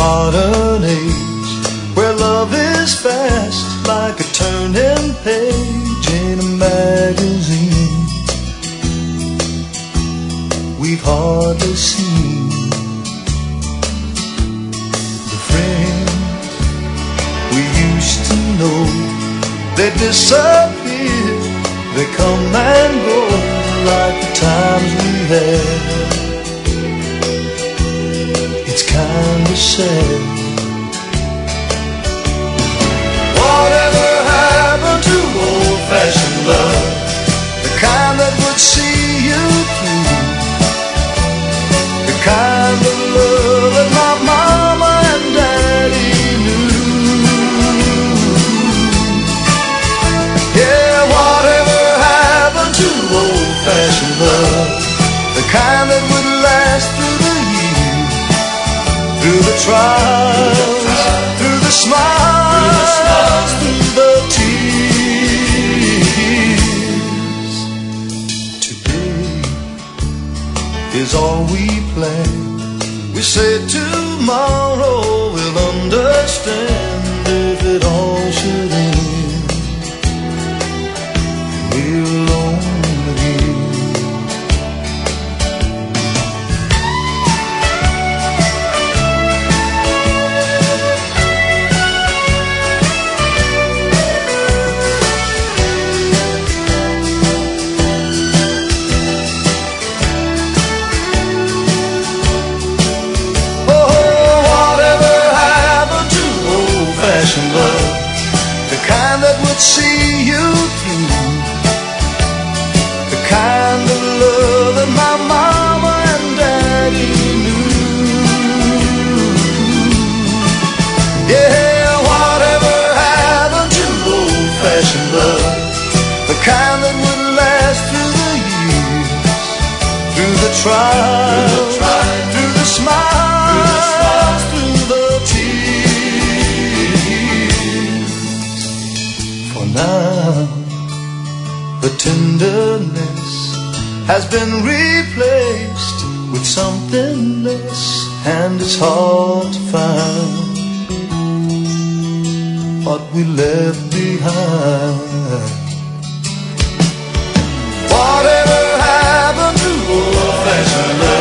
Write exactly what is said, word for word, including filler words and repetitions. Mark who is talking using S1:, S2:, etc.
S1: modern age, where love is fast like a turning page in a magazine, we've hardly seen the friends we used to know. They disappear, they come and go like the times we had. It's kinda sad. Whatever happened to old-fashioned love, the kind that would see you through, the kind of love that my mama and daddy knew? Yeah, whatever happened to old-fashioned love, the kind that would last through the years, through the trials, through the smiles, through the tears. Today is all we plan. We say tomorrow we'll understand. If it all should end, we're alone again. Love, the kind that would see you through, the kind of love that my mama and daddy knew. Yeah, whatever happened to old-fashioned love, the kind that would last through the years, through the trials, through the smiles, through the tears. Now the tenderness has been replaced with something less, and it's hard to find what we left behind. Whatever happened to old-fashioned love?